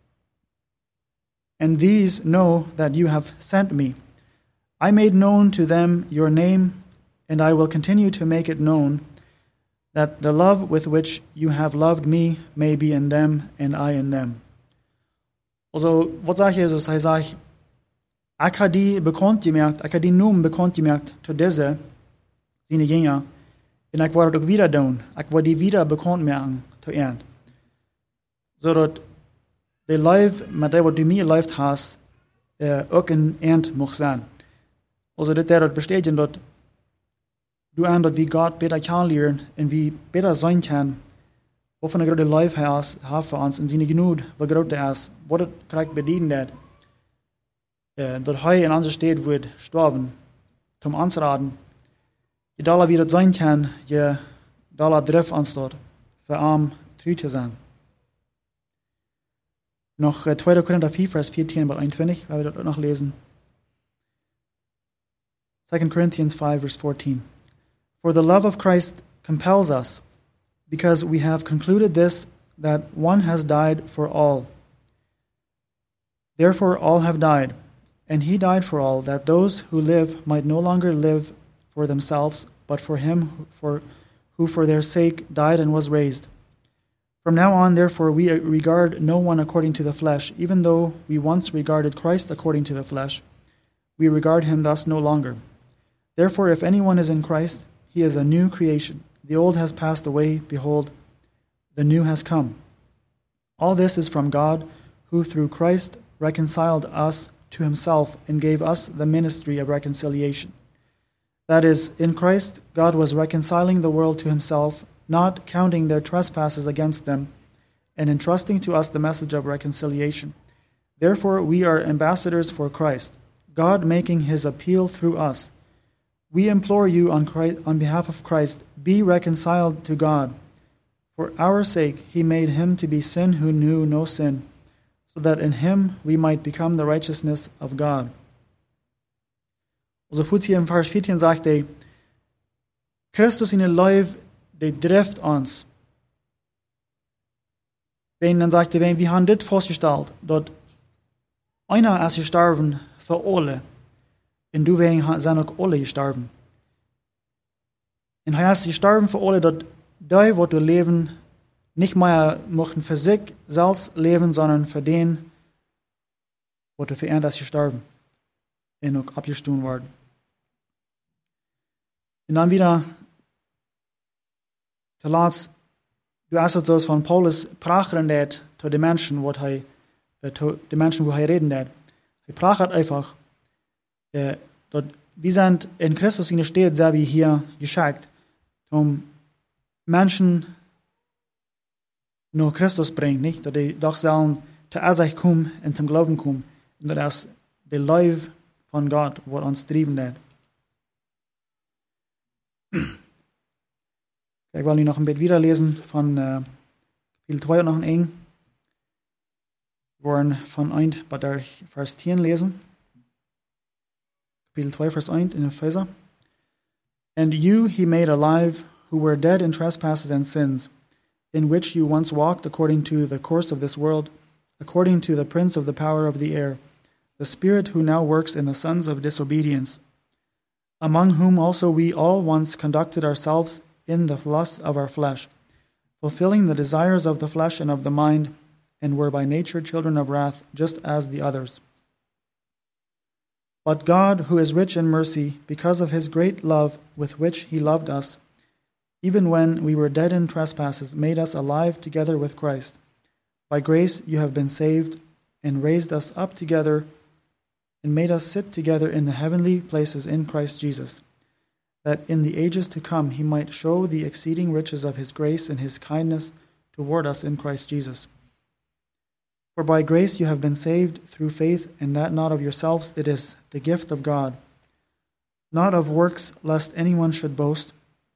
And these know that you have sent me. I made known to them your name, and I will continue to make it known, that the love with which you have loved me may be in them, and I in them. Also, was sagt Jesus? Er sagt, ich habe die bekannt gemacht, ich habe die Namen bekannt gemacht zu diese, seine Jünger, und ich werde auch wieder tun. Ich werde die wieder bekannt machen zu ihnen. So dass die Life, mit der du mir erlebt hast, auch ein End muss sein. Also, das bestätigt, dass du an, dass wir Gott besser kennenlernen und wie besser sein kann, wovon er gerade Life hat für uns und seine Genüge, was gerade ist, was er kriegt bedienen hat, dass er in unserer Stadt wird sterben, zum Anzuraten. Je daler wie das sein kann, je daler Drift uns dort, für arm treu zu sein. Noch 2. Korinther 4, Vers 14 bis 21, weil wir das noch lesen. 2 Corinthians 5, Vers 14. For the love of Christ compels us, because we have concluded this, that one has died for all. Therefore all have died, and he died for all, that those who live might no longer live for themselves, but for him who for their sake died and was raised. From now on, therefore, we regard no one according to the flesh, even though we once regarded Christ according to the flesh. We regard him thus no longer. Therefore, if anyone is in Christ, he is a new creation. The old has passed away, behold, the new has come. All this is from God, who through Christ reconciled us to himself and gave us the ministry of reconciliation. That is, in Christ, God was reconciling the world to himself, not counting their trespasses against them, and entrusting to us the message of reconciliation. Therefore, we are ambassadors for Christ, God making his appeal through us. We implore you on behalf of Christ, be reconciled to God. For our sake, he made him to be sin who knew no sin, so that in him we might become the righteousness of God. Also voet hier in Vers 14 sagt er, Christus in een Leib, der trifft uns. Dann sagt er, wir haben das vorgestellt, dass einer ist gestorben für alle, und du sind auch alle gestorben. Und er ist gestorben für alle, dass die, wo du leben, nicht mehr möchten für sich selbst leben, sondern für den, wo du für ihn ist gestorben und auch abgestoßen worden. Und dann wieder zuletzt, du hast das von Paulus prachen, der zu den Menschen, wo er reden hat. Er prachert einfach, dass wir sind in Christus in der Stadt, so wie hier geschickt, um Menschen nach Christus bringen, nicht? Dass die doch sollen zu sich kommen und zum Glauben kommen. Und das ist der Leib von Gott, wo uns trieben hat. Ich will noch ein bisschen wiederlesen von Kapitel 2 und noch ein Eng. Wir wollen von 1 bis Vers 10 lesen. Kapitel 2, Vers 1 in Epheser. And you he made alive, who were dead in trespasses and sins, in which you once walked according to the course of this world, according to the prince of the power of the air, the spirit who now works in the sons of disobedience, among whom also we all once conducted ourselves in the lusts of our flesh, fulfilling the desires of the flesh and of the mind, and were by nature children of wrath, just as the others. But God, who is rich in mercy, because of his great love with which he loved us, even when we were dead in trespasses, made us alive together with Christ. By grace you have been saved, and raised us up together, and made us sit together in the heavenly places in Christ Jesus, that in the ages to come he might show the exceeding riches of his grace and his kindness toward us in Christ Jesus. For by grace you have been saved through faith, and that not of yourselves, it is the gift of God, not of works, lest anyone should boast.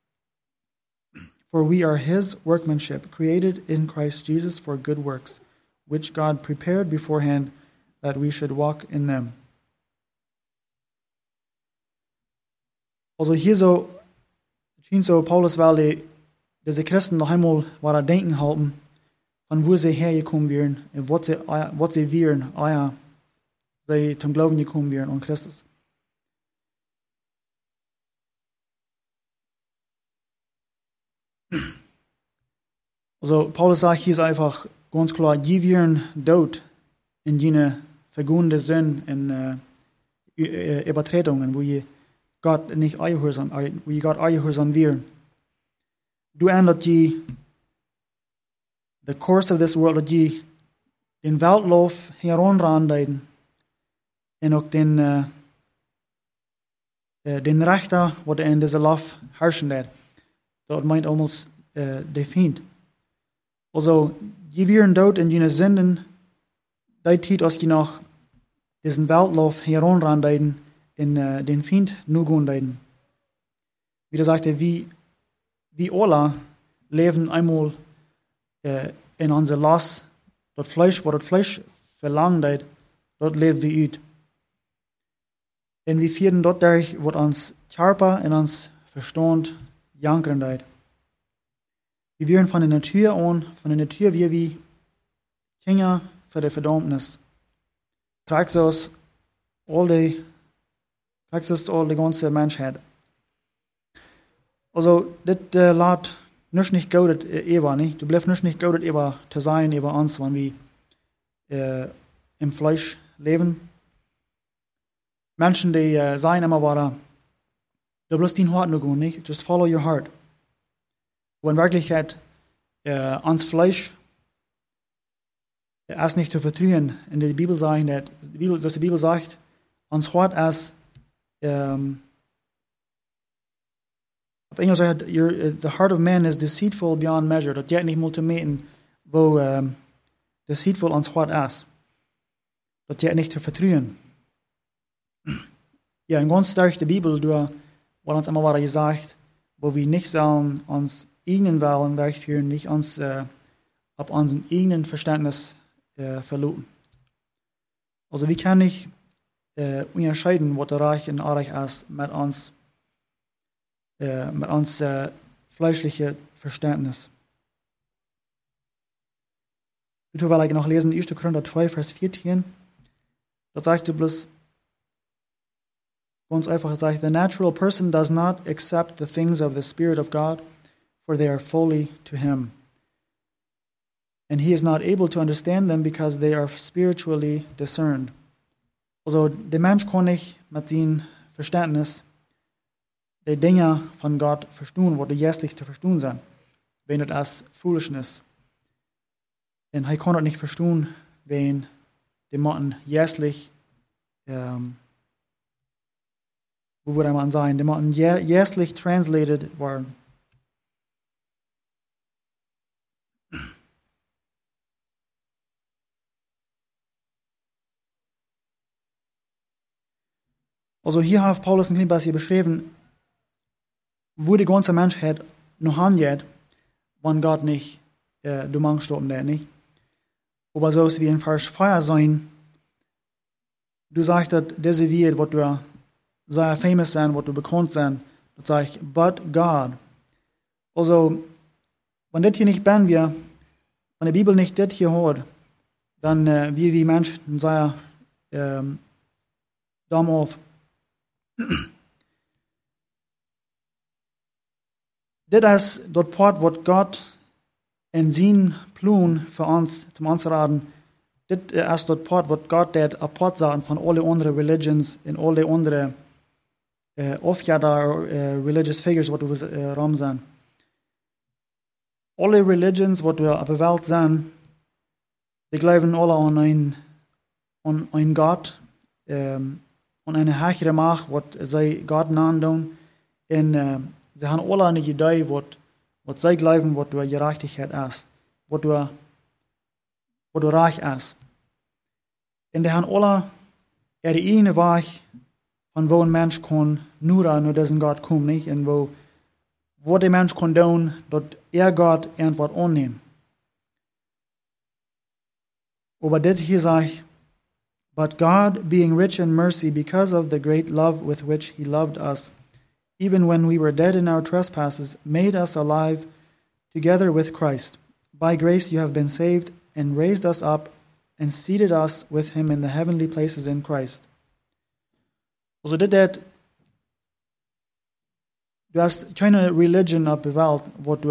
For we are his workmanship, created in Christ Jesus for good works, which God prepared beforehand that we should walk in them. Also hier so, schien so Paulus, weil diese Christen noch einmal war denken halten, von wo sie hergekommen wären, und was sie wären, sie zum Glauben gekommen wären an Christus. Also Paulus sagt hier einfach ganz klar, die wären tot in jene vergangene Sinn und Übertretungen, wo je Gott nicht eingehorsam wären. Du ändert die the course of this world, dat je den Weltlauf heranrandeiden en ook den rechter, wat in deze Lauf herrschen dat. Dat meint almost de Feind. Also, je wären dood in jene Sünden, die Zeit, als je noch diesen Weltlauf heranrandeiden in den Feind nugundeiden. Wie er sagte, wie alle leben einmal in onze Last, dat Fleisch, wat het Fleisch verlangt, dat leven we uit. En we vieren dat durch, wat ons Körper en ons Verstand jankern deed. Wir werden von der Natur an, von der Natur wie Kinder für die Verdammnis. Praxis all die ganze Menschheit. Also, das lässt nicht gut über, nicht? Du bleibst nicht gut über zu sein, über uns, wenn wir im Fleisch leben. Menschen, die sagen immer wieder, du bloß dein Hart nur gehen, nicht? Just follow your heart. Wo in Wirklichkeit ans Fleisch erst nicht zu vertrauen. In der Bibel sagt, dass die Bibel sagt, ans Hart als auf Englisch sagt, the heart of man is deceitful beyond measure. Dat je niet moet meten wo deceitful ans Hart ist. Dat je nicht zu vertrauen. Ja, in ganz stark der Bibel, du wird uns immer wieder gesagt, wo wir nicht sollen uns eigenen Willen wegführen, nicht uns auf unseren eigenen Verständnis verlassen. Also wir können nicht unterscheiden, was der Reich und Unreich ist mit uns fleischlichen Verständnis. Ich will noch lesen, 1. Korinther 2, Vers 14. Dort sagt er bloß, ganz einfach sagt, the natural person does not accept the things of the Spirit of God, for they are folly to him. And he is not able to understand them because they are spiritually discerned. Also, der Mensch kann nicht mit seinem Verständnis die Dinge von Gott verstehen, die jährlich zu verstehen sind, wenn das als Foolishness. Und er kann das nicht verstehen, wenn die Matten jährlich, wo würde man sagen, die Matten jährlich translated waren. Also hier hat Paulus ein klein bisschen beschrieben, wo die ganze Menschheit noch angeht, wenn Gott nicht du gestorben hat, nicht? Aber so ist wie in Vers 4 sein, du sagst, dass diese Welt, was du sehr famous sind, was du bekannt sind, das sagt, but God. Also, wenn das hier nicht bin wir, wenn die Bibel nicht das hier hat, dann wir wie Menschen sehr dumm auf. Das ist das Part, was Gott in seinen Plan für uns zum Ansraten, das ist das Part, was Gott det apart sagt von alle anderen Religions und alle anderen religious figures, was du rum sind. Alle Religions, was du auf der Welt sind, die glauben alle an einen Gott, an eine höhere Macht, was sie Gott nennen. Und sie haben alle eine Idee, was sie glauben, was du Gerechtigkeit ist, was du reich ist. Und die haben alle die eine Weg, von wo ein Mensch kann nur diesen Gott kommen, nicht? Und wo der Mensch kann tun, dass Gott irgendwas annehmen. Aber das hier sagt, but God, being rich in mercy, because of the great love with which He loved us, even when we were dead in our trespasses, made us alive together with Christ. By grace you have been saved, and raised us up, and seated us with Him in the heavenly places in Christ. Also du hast keine Religion auf der Welt, wo du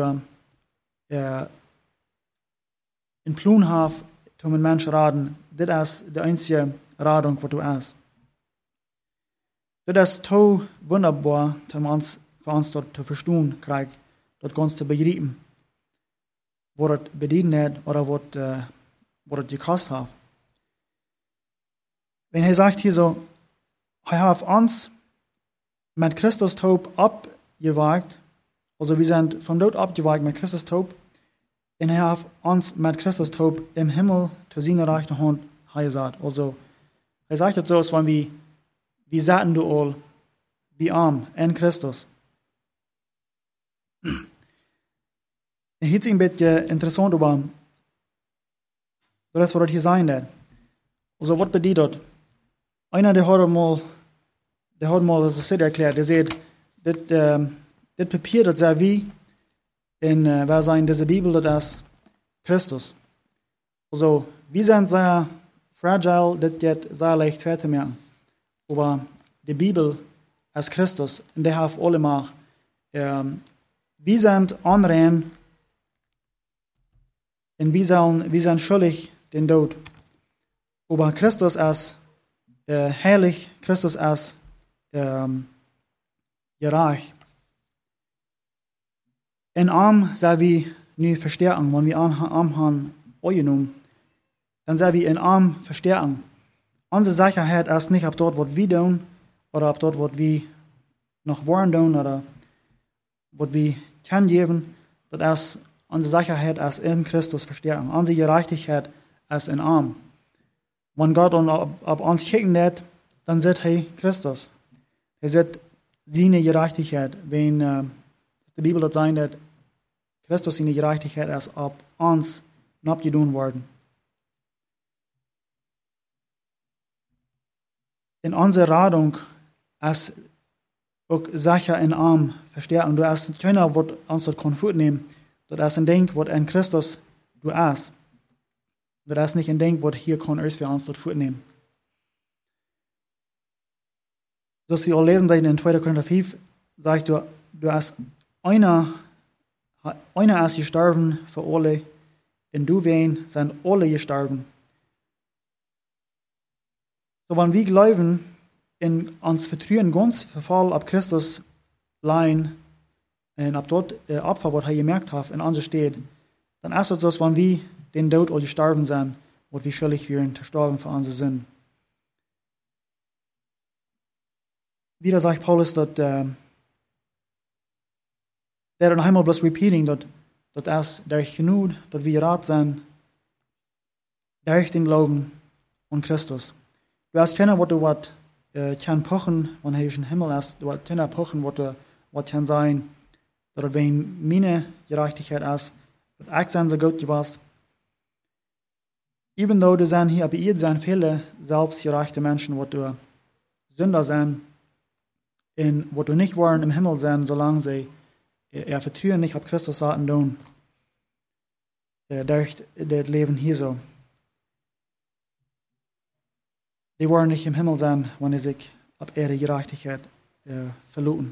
in Plan hast, um einen Menschen zu raten. Das ist die einzige Radung, was du hast. Das ist so wunderbar, für uns dort zu verstehen, das Ganze zu begreifen, was das bedient hat oder was das gekostet hat. Wenn er sagt hier so, er hat uns mit Christus Tod abgewagt, also wir sind vom Tod abgewagt mit Christus Tod, und er hat uns mit Christus Tod im Himmel zu seiner rechten Hand gesagt. Also er sagt es so, als wenn wir saßen du all wie arm in Christus. Hier ist ein bisschen interessant, aber das, was das hier sein wird. Also was bedeutet das? Einer, der hat mal das erklärt, der sagt, das Papier, das sei wie, wer sein, diese Bibel, das ist Christus. Also, wir sind sehr fragile, das geht sehr leicht zu merken. Aber die Bibel ist Christus, und der hat alle Macht. Wir sind unrein, und wir sind schuldig den Tod. Aber Christus ist heilig, Christus ist gerecht. In Arm sei wir nie verstärken, wenn wir Arm haben angenommen, dann sei wir in Arm verstärken. Unsere Sicherheit ist nicht ab dort, was wir tun, oder ab dort, was wir noch wollen tun, oder was wir können geben. Das ist unsere Sicherheit ist in Christus verstärken. Unsere Gerechtigkeit ist in Arm. Wenn Gott auf uns kicken wird, dann sieht er Christus. Er sieht seine Gerechtigkeit. Wenn die Bibel dort sagt, dass Christus seine Gerechtigkeit ist auf uns abgedun worden. In unserer Radung ist auch sicher in Arm verstärken. Du hast keiner, was uns dort Konfut nehmen. Das ist ein Ding, was in Christus du hast. Das ist nicht ein Ding, was hier kann für uns dort fortnehmen. Das wir auch lesen in 2. Korinther 5, sagt du hast einer ist gestorben für alle, und du wen sind alle gestorben. So, wenn wir glauben, in uns vertrauen ganz verfallen ab Christus allein, und ab dort Opfer, was er gemerkt hat, in uns steht, dann ist es so, wenn wir den Tod all gestorben sind, wo wir schuldig wären, gestorben für unsere Sünden. Wieder sagt Paulus, dass der noch einmal bloß repeating, dass es durch genug, dass wir rat sind, durch den Glauben an Christus. Du hast keiner, was du kann pochen, wenn er im Himmel ist, du hast keiner pochen, was kann sein, dass wenn meine Gerechtigkeit ist, dass ich sein so gut gewesen. Even though du sind hier, aber ihr sind viele selbstgerechte Menschen, was du Sünder sind, und was du nicht wollen im Himmel sind, solange sie vertrauen nicht auf Christus Sachen tun, durch das Leben hier so. Die wollen nicht im Himmel sein, wenn sie sich auf ihre Gerechtigkeit verlassen.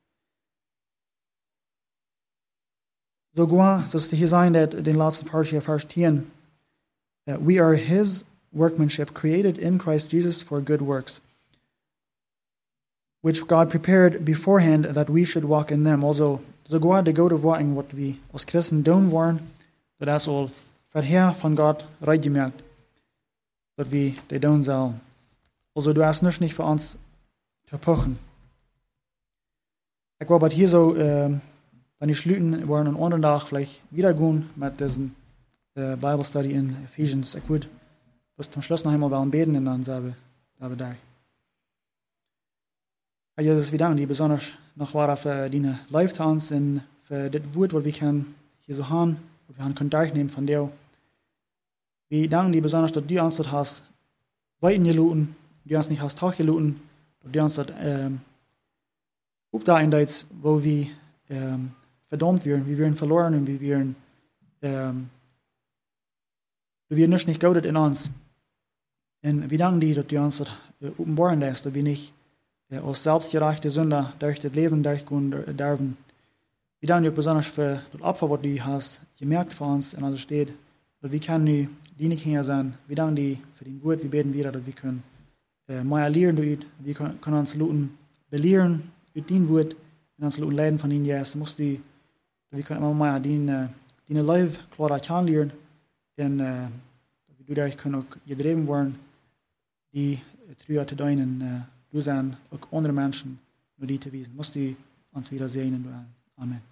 Sogar, so ist hier sein, den letzten Vers hier, Vers 10, we are his workmanship, created in Christ Jesus for good works, which God prepared beforehand that we should walk in them. Also, sogar die gute Worte, was wir als Christen tun wollen, das ist all vorher von Gott reingemacht, dass wir die tun sollen. Also, du hast nicht für uns zu pochen. Ich glaube, hier so, wenn ich schließen wollen, einen anderen Tag vielleicht wieder gehen mit diesem Bible Study in Ephesians. Ich würde bis zum Schluss noch einmal beten und dann sagen wir da. Herr Jesus, wir danken dir besonders noch für deine Live-Tanz und für das Wort, was wir können hier so haben, was wir können durchnehmen von dir. Wir danken dir besonders, dass du uns das hast weiten geluten, du uns nicht hast Tag geluten, dass du uns das da in wo wir verdammt werden, wir werden verloren und wir werden nicht gut in uns. Und wir danken dir, dass du uns das offenbaren lässt, dass wir nicht als selbstgerechte Sünder durch das Leben durchgehen dürfen. Wir danken dir besonders für das Opfer, was du hast gemerkt für uns in unserer Stadt, dass wir können die Kinder sein. Wir danken dir für dein Wort, wir beten wieder, dass wir können mehr lernen, wir können uns belehren mit dein Wort und uns leiden von ihnen, Jesus. Wir können immer mehr deine Leben klar kennenlernen und du dadurch können auch gedreven werden, die treu zu deinen du sein, auch andere Menschen nur die zu wiesen. Musst du uns wieder sehen. Amen.